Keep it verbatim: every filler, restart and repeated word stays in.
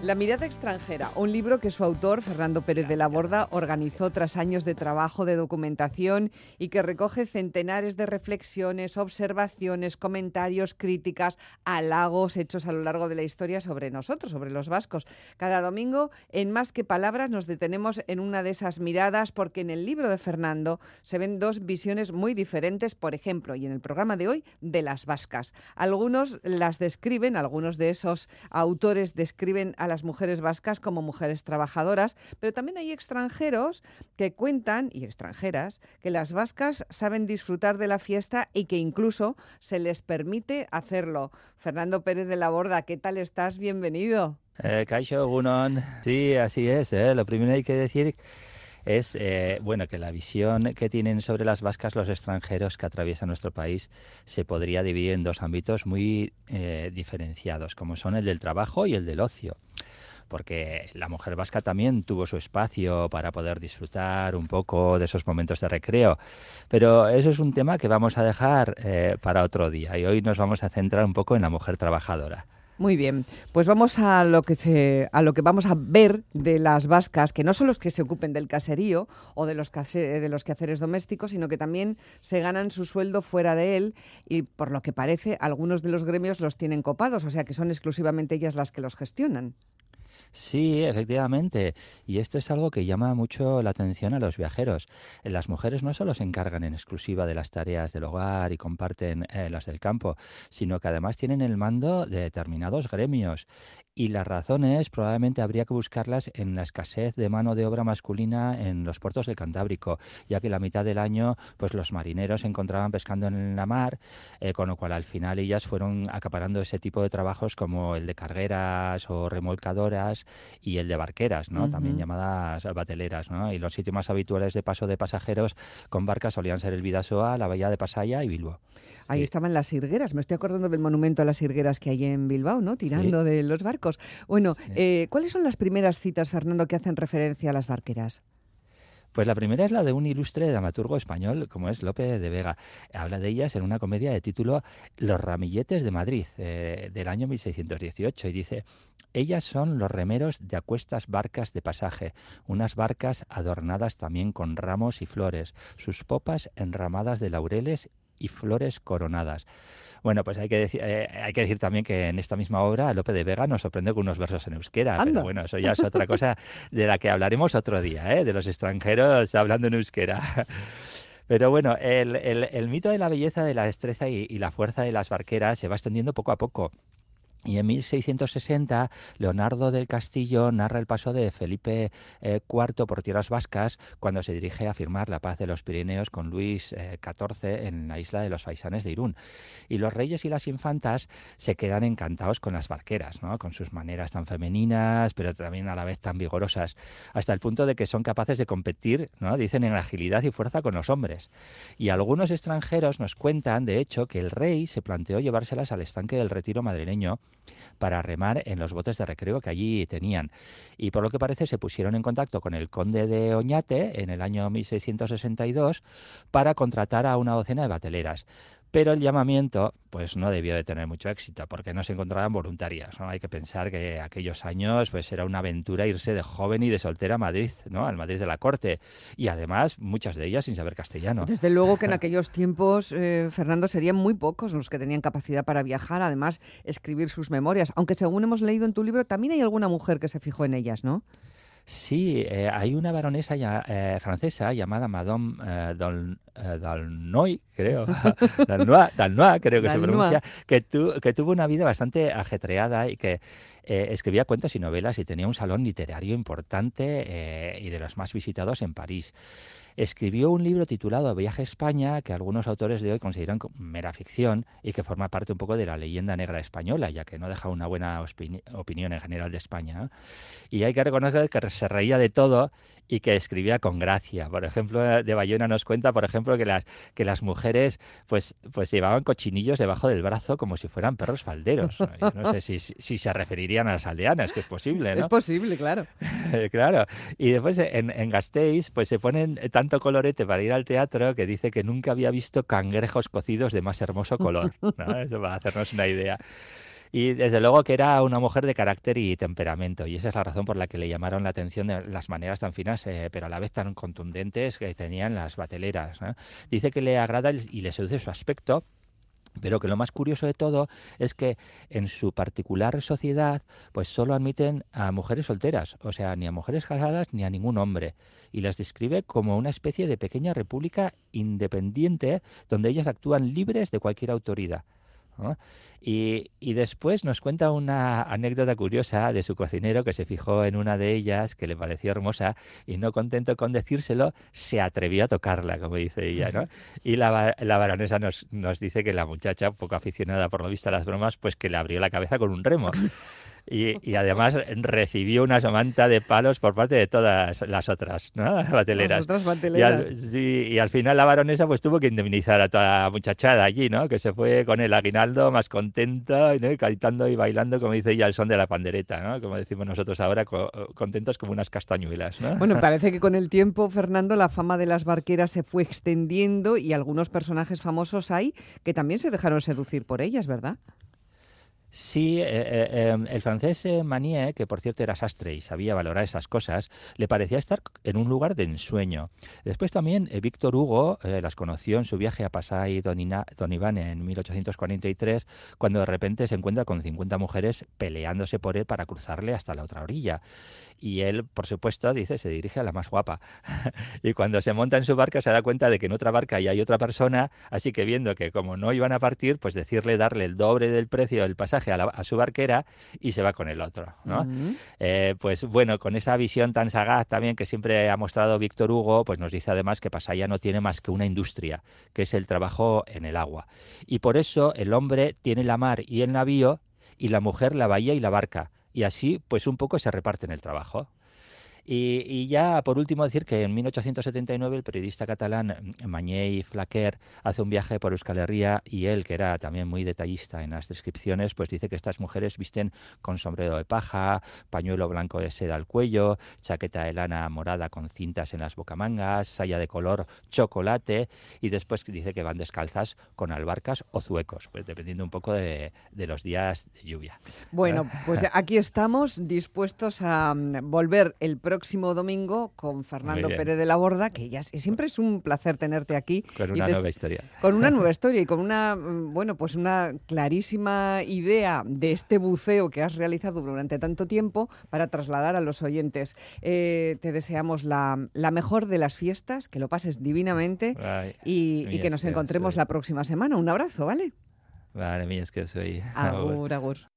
La mirada extranjera, un libro que su autor, Fernando Pérez de la Borda, organizó tras años de trabajo, de documentación y que recoge centenares de reflexiones, observaciones, comentarios, críticas, halagos hechos a lo largo de la historia sobre nosotros, sobre los vascos. Cada domingo, en Más que Palabras, nos detenemos en una de esas miradas porque en el libro de Fernando se ven dos visiones muy diferentes, por ejemplo, y en el programa de hoy, de las vascas. Algunos las describen, algunos de esos autores describen a las mujeres vascas como mujeres trabajadoras, pero también hay extranjeros que cuentan, y extranjeras, que las vascas saben disfrutar de la fiesta y que incluso se les permite hacerlo. Fernando Pérez de la Borda, ¿qué tal estás? Bienvenido. Eh, Kaixo, Gunon. Sí, así es. ¿eh? Lo primero que hay que decir es eh, bueno, que la visión que tienen sobre las vascas los extranjeros que atraviesan nuestro país se podría dividir en dos ámbitos muy eh, diferenciados, como son el del trabajo y el del ocio. Porque la mujer vasca también tuvo su espacio para poder disfrutar un poco de esos momentos de recreo. Pero eso es un tema que vamos a dejar eh, para otro día y hoy nos vamos a centrar un poco en la mujer trabajadora. Muy bien, pues vamos a lo que se, a lo que vamos a ver de las vascas, que no son los que se ocupen del caserío o de los, case, de los quehaceres domésticos, sino que también se ganan su sueldo fuera de él y, por lo que parece, algunos de los gremios los tienen copados, o sea que son exclusivamente ellas las que los gestionan. Sí, efectivamente. Y esto es algo que llama mucho la atención a los viajeros. Las mujeres no solo se encargan en exclusiva de las tareas del hogar y comparten eh, las del campo, sino que además tienen el mando de determinados gremios. Y las razones probablemente habría que buscarlas en la escasez de mano de obra masculina en los puertos del Cantábrico, ya que la mitad del año pues los marineros se encontraban pescando en la mar, eh, con lo cual al final ellas fueron acaparando ese tipo de trabajos como el de cargueras o remolcadoras y el de barqueras, ¿no? Uh-huh. También llamadas bateleras, ¿no? Y los sitios más habituales de paso de pasajeros con barcas solían ser el Bidasoa, la bahía de Pasaia y Bilbao. Ahí sí. Estaban las sirgueras, me estoy acordando del monumento a las sirgueras que hay en Bilbao, ¿no? Tirando sí. de los barcos. Bueno, sí. eh, ¿cuáles son las primeras citas, Fernando, que hacen referencia a las barqueras? Pues la primera es la de un ilustre dramaturgo español, como es Lope de Vega. Habla de ellas en una comedia de título Los ramilletes de Madrid, eh, del año mil seiscientos dieciocho, y dice: ellas son los remeros de acuestas barcas de pasaje, unas barcas adornadas también con ramos y flores, sus popas enramadas de laureles y flores coronadas. Bueno, pues hay que, decir, eh, hay que decir también que en esta misma obra Lope de Vega nos sorprende con unos versos en euskera. Anda. Pero bueno, eso ya es otra cosa de la que hablaremos otro día, ¿eh? De los extranjeros hablando en euskera. Pero bueno, el, el, el mito de la belleza, de la destreza y, y la fuerza de las barqueras se va extendiendo poco a poco. Y en mil seiscientos sesenta, Leonardo del Castillo narra el paso de Felipe eh, cuarto por tierras vascas cuando se dirige a firmar la paz de los Pirineos con Luis eh, catorce en la isla de los Faisanes de Irún. Y los reyes y las infantas se quedan encantados con las barqueras, ¿no? Con sus maneras tan femeninas, pero también a la vez tan vigorosas, hasta el punto de que son capaces de competir, ¿no? Dicen, en agilidad y fuerza con los hombres. Y algunos extranjeros nos cuentan, de hecho, que el rey se planteó llevárselas al estanque del Retiro madrileño para remar en los botes de recreo que allí tenían. Y por lo que parece se pusieron en contacto con el conde de Oñate en el año mil seiscientos sesenta y dos para contratar a una docena de bateleras. Pero el llamamiento pues no debió de tener mucho éxito porque no se encontraban voluntarias, ¿no? Hay que pensar que aquellos años pues era una aventura irse de joven y de soltera a Madrid, ¿no? Al Madrid de la corte. Y además muchas de ellas sin saber castellano. Desde luego que en aquellos tiempos, eh, Fernando, serían muy pocos los que tenían capacidad para viajar, además escribir sus memorias. Aunque según hemos leído en tu libro, también hay alguna mujer que se fijó en ellas, ¿no? Sí, eh, hay una baronesa ya, eh, francesa llamada Madame eh, Dol, eh, Dalnoy, creo, Dalnoy, Dalnoy, creo que Dalnoy. se pronuncia, que, tu, que tuvo una vida bastante ajetreada y que eh, escribía cuentos y novelas y tenía un salón literario importante eh, y de los más visitados en París. Escribió un libro titulado Viaje a España, que algunos autores de hoy consideran mera ficción y que forma parte un poco de la leyenda negra española, ya que no deja una buena opini- opinión en general de España. Y hay que reconocer que se reía de todo y que escribía con gracia. Por ejemplo, de Bayona nos cuenta, por ejemplo, que las, que las mujeres pues, pues llevaban cochinillos debajo del brazo como si fueran perros falderos. Yo no sé si, si se referirían a las aldeanas, que es posible, ¿no? Es posible, claro. Claro. Y después en, en Gasteiz pues se ponen tanto colorete para ir al teatro que dice que nunca había visto cangrejos cocidos de más hermoso color, ¿no? Eso para hacernos una idea. Y desde luego que era una mujer de carácter y temperamento, y esa es la razón por la que le llamaron la atención de las maneras tan finas, eh, pero a la vez tan contundentes que tenían las bateleras, ¿no? Dice que le agrada y le seduce su aspecto, pero que lo más curioso de todo es que en su particular sociedad pues solo admiten a mujeres solteras, o sea, ni a mujeres casadas ni a ningún hombre, y las describe como una especie de pequeña república independiente donde ellas actúan libres de cualquier autoridad, ¿no? Y, y después nos cuenta una anécdota curiosa de su cocinero, que se fijó en una de ellas que le pareció hermosa y, no contento con decírselo, se atrevió a tocarla, como dice ella, ¿no? Y la, la baronesa nos, nos dice que la muchacha, un poco aficionada por lo visto a las bromas, pues que le abrió la cabeza con un remo. Y, y además recibió una somanta de palos por parte de todas las otras, ¿no? Bateleras. Las otras bateleras. Y al, sí, y al final la baronesa pues tuvo que indemnizar a toda la muchachada allí, ¿no? Que se fue con el aguinaldo más contenta, ¿no? Y cantando y bailando, como dice ella, al son de la pandereta, ¿no? Como decimos nosotros ahora, co contentos como unas castañuelas, ¿no? Bueno, parece que con el tiempo, Fernando, la fama de las barqueras se fue extendiendo y algunos personajes famosos hay que también se dejaron seducir por ellas, ¿verdad? Sí, eh, eh, el francés eh, Manier, que por cierto era sastre y sabía valorar esas cosas, le parecía estar en un lugar de ensueño. Después también eh, Víctor Hugo eh, las conoció en su viaje a Passai d'Onivan en mil ochocientos cuarenta y tres, cuando de repente se encuentra con cincuenta mujeres peleándose por él para cruzarle hasta la otra orilla. Y él, por supuesto, dice, se dirige a la más guapa. Y cuando se monta en su barca se da cuenta de que en otra barca ya hay otra persona, así que viendo que como no iban a partir, pues decirle, darle el doble del precio del pasaje a, la, a su barquera y se va con el otro, ¿no? Uh-huh. eh, pues bueno, con esa visión tan sagaz también que siempre ha mostrado Víctor Hugo, pues nos dice además que Pasaia no tiene más que una industria, que es el trabajo en el agua. Y por eso el hombre tiene la mar y el navío y la mujer la bahía y la barca. Y así, pues un poco se reparten el trabajo. Y, y ya, por último, decir que en mil ochocientos setenta y nueve el periodista catalán Mañé Flaquer hace un viaje por Euskal Herria y él, que era también muy detallista en las descripciones, pues dice que estas mujeres visten con sombrero de paja, pañuelo blanco de seda al cuello, chaqueta de lana morada con cintas en las bocamangas, saya de color chocolate, y después dice que van descalzas con albarcas o zuecos, pues dependiendo un poco de, de los días de lluvia. Bueno, pues aquí estamos dispuestos a volver el próximo próximo domingo con Fernando Pérez de la Borda, que ya siempre es un placer tenerte aquí. Con una nueva historia. Con una nueva historia y con una, bueno, pues una clarísima idea de este buceo que has realizado durante tanto tiempo para trasladar a los oyentes. Eh, te deseamos la, la mejor de las fiestas, que lo pases divinamente. Ay, y, y que nos encontremos soy. la próxima semana. Un abrazo, ¿vale? Vale, mí es que soy... Agur, agur.